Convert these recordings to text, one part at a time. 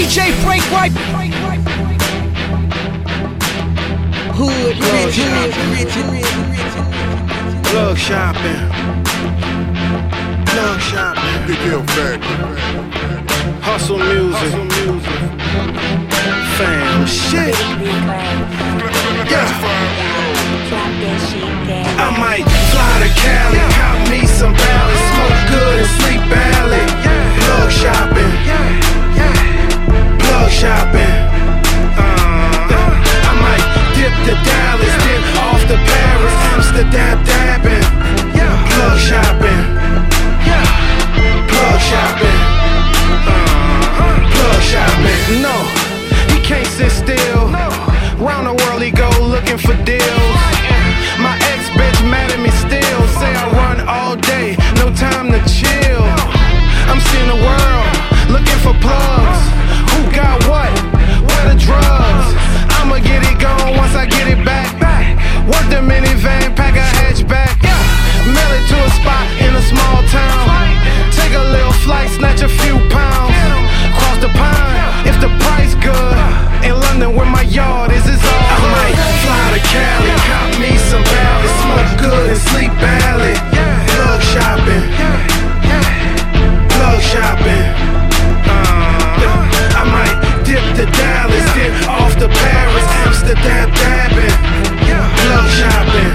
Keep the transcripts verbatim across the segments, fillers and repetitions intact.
J Break Right. Hood, rich, rich, rich, plug shopping. Plug shopping. Big Hill Factory. Hustle music. Fam shit. Yeah. I might fly to Cali, cop me some balance, smoke good and sleep badly. Plug shopping. Plug shopping. Uh, I might dip to Dallas, dip off to Paris, Amsterdam dabbing. Plug shopping. Plug shopping. Uh, plug shopping. No, he can't sit still. Round the world he go looking for deals. My ex-bitch mad at me still. Say I run all day, no time to chill. I'm seeing the world, looking for plugs. Who got what? Where the drugs? I'ma get it gone once I get it back. Work the minivan, pack a hatchback. Mail it to a spot in a small town. Take a little flight, snatch a few pounds. Cross the pond, if the price good. In London where my yard is, is all I might fly to Cali, cop me some balance, smoke good and sleep badly. Plug shopping. Plug shopping. Uh, I might dip to Dallas, dip off to Paris, Amsterdam dabbing. Plug shopping.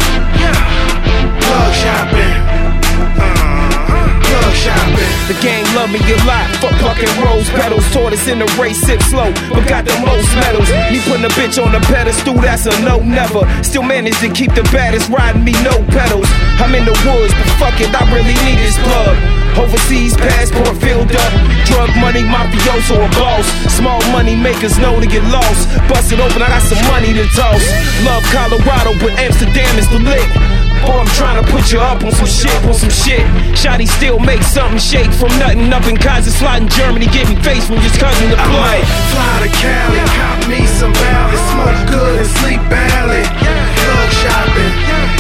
Plug shopping. Uh, plug shopping. The gang love me a lot. Fuck fucking rose petals. Tortoise in the race, sip slow, but got the most medals. Me putting a bitch on a pedestal, that's a no never. Still manage to keep the baddest riding me, no pedals. I'm in the woods, but fuck it, I really need this plug. Overseas passport filled up. Drug money, mafioso or boss. Small money makers know to get lost. Bust it open, I got some money to toss. Love Colorado, but Amsterdam is the lick. Boy, I'm trying to put you up on some shit, on some shit. Shotty still make something shake from nothing up in Kaiserslautern, Germany. Gave me face when just cousin the blood. I might fly to Cali, cop me some balance, smoke good and sleep badly. Plug shopping.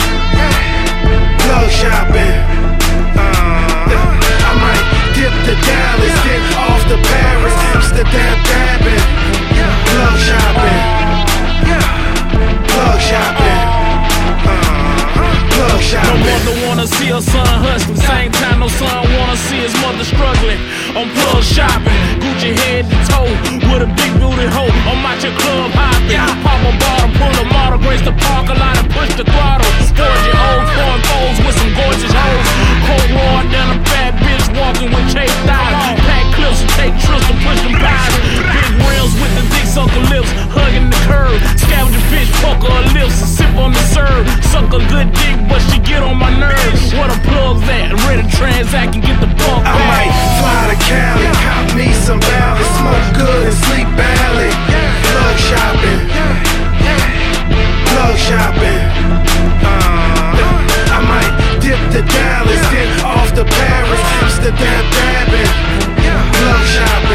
Plug shopping. Uh, I might dip to Dallas, dip off to Paris, Amsterdam dabbing. Plug shopping. Plug shopping. No mother wanna see her son hustling. Same time no son wanna see his mother struggling. I'm plug shopping, Gucci head to toe with a big booty hoe. I'm out your club hopping. Pop a bottle, pull a model, grace the parking lot and push the throttle. Forging old foreign foes with some gorgeous hoes. Cold war down a fat bitch walking with chase thighs. Pack clips and take trips to push them pies. Big rims with the dick sucker lips, hugging the curb. Scavenger bitch, pucker her lips, sip on the serve. Suck a good dick, but she get on my nerves. What a plug's at? Ready to transact and get the fuck back. I might fly to Cali, cop me some balance, smoke good and sleep badly. Plug shopping. Plug shopping. Uh, I might dip to Dallas, dip off to Paris, Amsterdam dabbing. Plug shopping.